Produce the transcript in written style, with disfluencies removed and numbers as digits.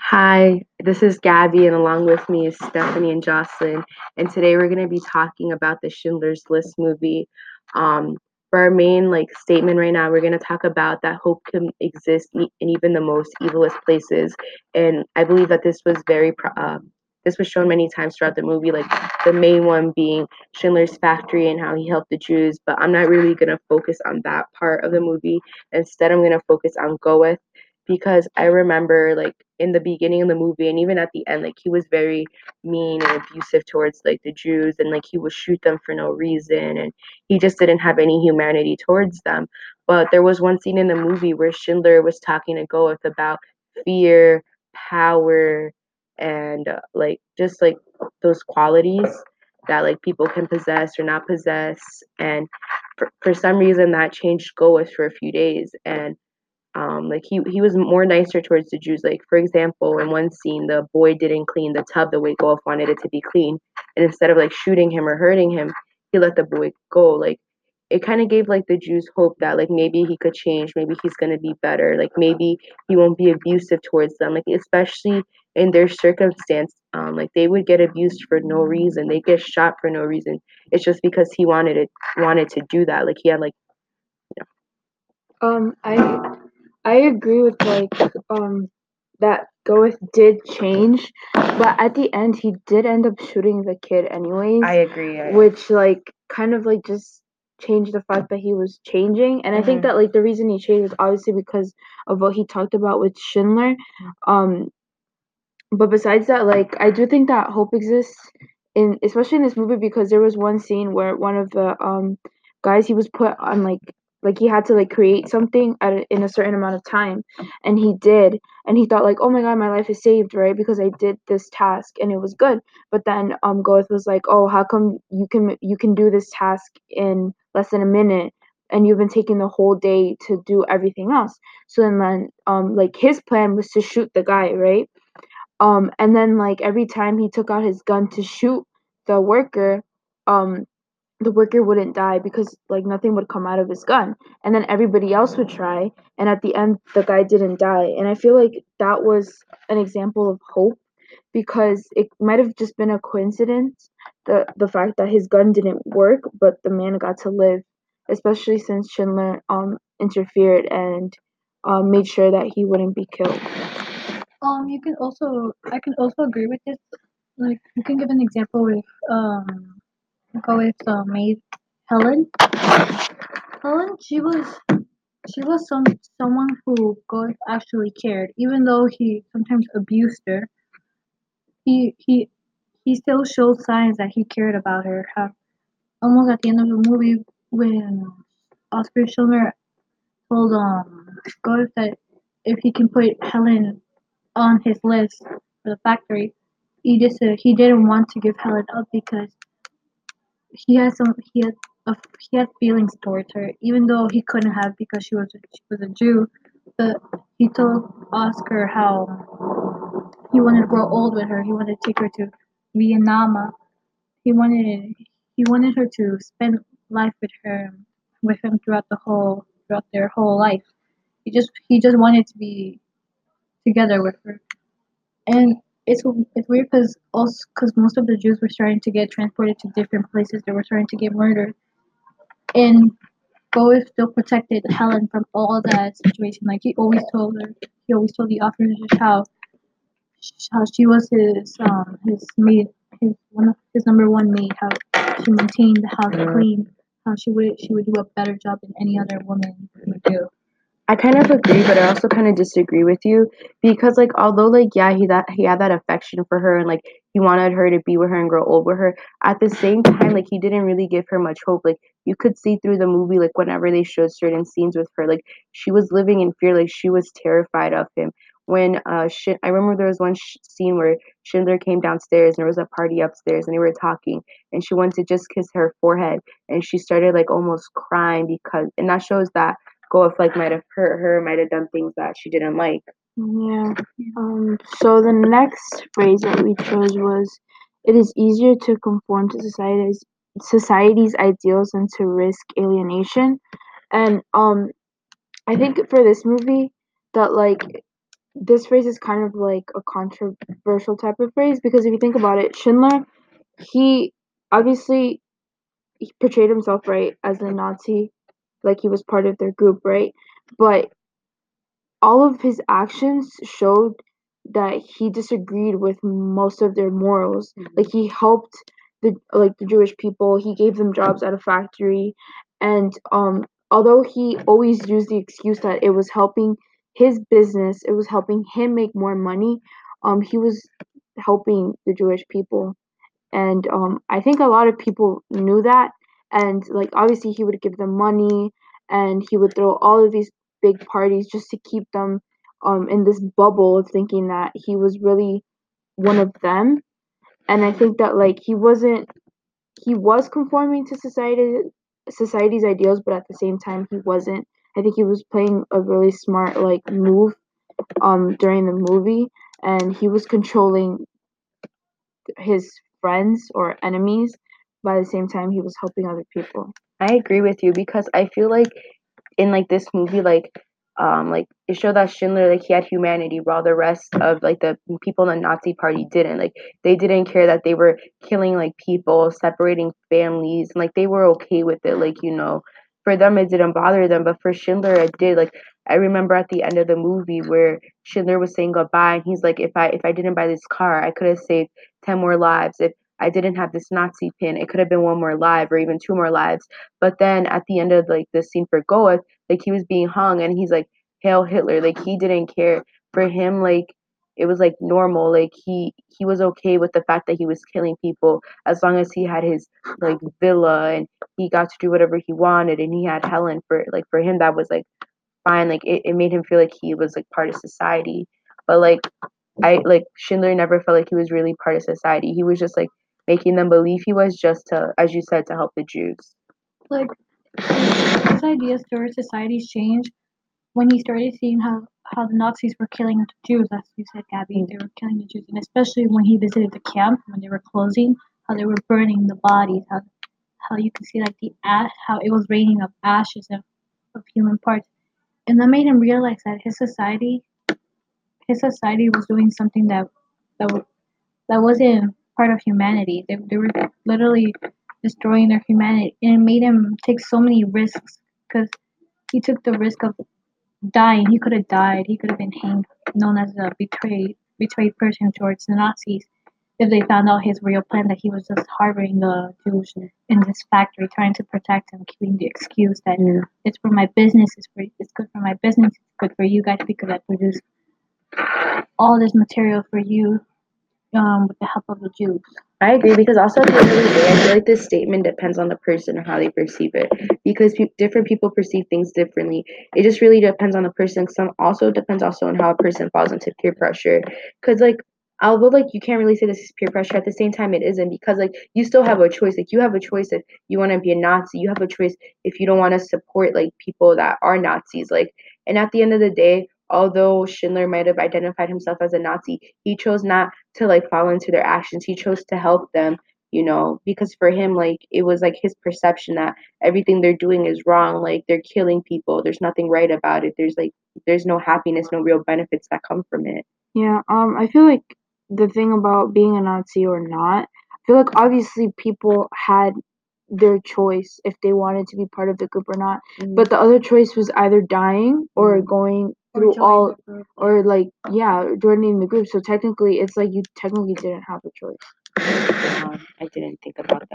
Hi, this is Gabby, and along with me is Stephanie and Jocelyn. And today we're going to be talking about the Schindler's List movie. For our main statement right now, we're going to talk about that hope can exist in even the most evilest places. And I believe that this was shown many times throughout the movie, like the main one being Schindler's Factory and how he helped the Jews. But I'm not really going to focus on that part of the movie. Instead, I'm going to focus on Goeth because I remember in the beginning of the movie and even at the end, he was very mean and abusive towards the Jews, and he would shoot them for no reason, and he just didn't have any humanity towards them. But there was one scene in the movie where Schindler was talking to Goeth about fear, power, and just those qualities that people can possess or not possess. And for some reason that changed Goeth for a few days. And he was more nicer towards the Jews. Like for example, in one scene, the boy didn't clean the tub the way Golf wanted it to be clean, and instead of shooting him or hurting him, he let the boy go. It kind of gave the Jews hope that maybe he could change, maybe he's gonna be better, maybe he won't be abusive towards them. Especially in their circumstance, they would get abused for no reason. They get shot for no reason. It's just because he wanted to do that. He had I agree with that Goeth did change, but at the end he did end up shooting the kid anyways, I agree. which kind of just changed the fact that he was changing. And I think that the reason he changed was obviously because of what he talked about with Schindler. Um but besides that, I do think that hope exists in especially in this movie because there was one scene where one of the guys, he was put on he had to create something in a certain amount of time, and he did, and he thought oh my god, my life is saved, right, because I did this task and it was good. But then Goeth was like, oh, how come you can do this task in less than a minute, and you've been taking the whole day to do everything else? So then his plan was to shoot the guy, right? And then every time he took out his gun to shoot the worker, um, the worker wouldn't die because nothing would come out of his gun. And then everybody else would try, and at the end the guy didn't die. And I feel like that was an example of hope because it might have just been a coincidence, the fact that his gun didn't work, but the man got to live, especially since Schindler interfered and made sure that he wouldn't be killed. I can also agree with this. Like, you can give an example with, go with, maid Helen. Helen, she was someone who God actually cared, even though he sometimes abused her. He, he, he still showed signs that he cared about her. How, almost at the end of the movie, when Oscar Schindler told, God that if he can put Helen on his list for the factory, he didn't want to give Helen up because he has some he had feelings towards her, even though he couldn't have because she was a Jew. But he told Oscar how he wanted to grow old with her. He wanted to take her to Vietnam. He wanted he wanted her to spend life with him throughout their whole life. He just wanted to be together with her. And it's weird because most of the Jews were starting to get transported to different places. They were starting to get murdered, and Bowie still protected Helen from all that situation. Like he always told the officers how she was his maid, his number one maid. How she maintained the house clean. How she would do a better job than any other woman would do. I kind of agree, but I also kind of disagree with you because although yeah, he had that affection for her, and he wanted her to be with her and grow old with her, at the same time he didn't really give her much hope. You could see through the movie, whenever they showed certain scenes with her, she was living in fear, she was terrified of him. When I remember there was one scene where Schindler came downstairs and there was a party upstairs and they were talking, and she wanted to just kiss her forehead, and she started almost crying because, and that shows that go if might have hurt her, might have done things that she didn't like. Yeah. So the next phrase that we chose was, "It is easier to conform to society's ideals than to risk alienation." And I think for this movie, that this phrase is kind of like a controversial type of phrase because if you think about it, Schindler, he obviously he portrayed himself right as a Nazi, like he was part of their group, right? But all of his actions showed that he disagreed with most of their morals. Like he helped the Jewish people, he gave them jobs at a factory, and although he always used the excuse that it was helping his business, it was helping him make more money, he was helping the Jewish people. And I think a lot of people knew that, and like obviously he would give them money, and he would throw all of these big parties just to keep them in this bubble of thinking that he was really one of them. And I think that like he was conforming to society's ideals, but at the same time he wasn't. I think he was playing a really smart like move during the movie, and he was controlling his friends or enemies, but at the same time he was helping other people. I agree with you because I feel like in like this movie, like it showed that Schindler like he had humanity while the rest of like the people in the Nazi party didn't. Like they didn't care that they were killing like people, separating families, and like they were okay with it. Like, for them it didn't bother them, but for Schindler it did. Like I remember at the end of the movie where Schindler was saying goodbye and he's like, if I didn't buy this car, I could have saved 10 more lives. If I didn't have this Nazi pin, it could have been one more life or even two more lives. But then at the end of like the scene for Goeth, like he was being hung and he's like, Hail Hitler. Like he didn't care. For him, like it was like normal. Like he was okay with the fact that he was killing people as long as he had his like villa and he got to do whatever he wanted and he had Helen. For him that was like fine. Like it made him feel like he was like part of society. But like Schindler never felt like he was really part of society. He was just like making them believe he was just to, as you said, to help the Jews. Like his ideas towards society's changed when he started seeing how the Nazis were killing the Jews, as you said, Gabby, they were killing the Jews, and especially when he visited the camp when they were closing, how they were burning the bodies, how you could see like the ash, how it was raining of ashes of human parts, and that made him realize that his society was doing something that wa- that wasn't part of humanity. They were literally destroying their humanity, and it made him take so many risks because he took the risk of dying. He could have died. He could have been hanged, known as a betrayed person towards the Nazis. If they found out his real plan that he was just harboring the Jews in this factory, trying to protect them, keeping the excuse that it's for my business, it's good for my business, it's good for you guys because I produce all this material for you with the help of the Jews. I agree because also at the end of the day, I feel like this statement depends on the person and how they perceive it. Because different people perceive things differently. It just really depends on the person. Some also depends also on how a person falls into peer pressure. Because like, although like you can't really say this is peer pressure, at the same time it isn't because like you still have a choice. Like you have a choice if you want to be a Nazi. You have a choice if you don't want to support like people that are Nazis. Like, and at the end of the day, although Schindler might have identified himself as a Nazi, he chose not to like fall into their actions. He chose to help them, because for him, like it was like his perception that everything they're doing is wrong. Like they're killing people. There's nothing right about it. There's no happiness, no real benefits that come from it. Yeah, I feel like the thing about being a Nazi or not, I feel like obviously people had their choice if they wanted to be part of the group or not. But the other choice was either dying or going through all or like joining the group. So technically it's like you technically didn't have a choice. I didn't think about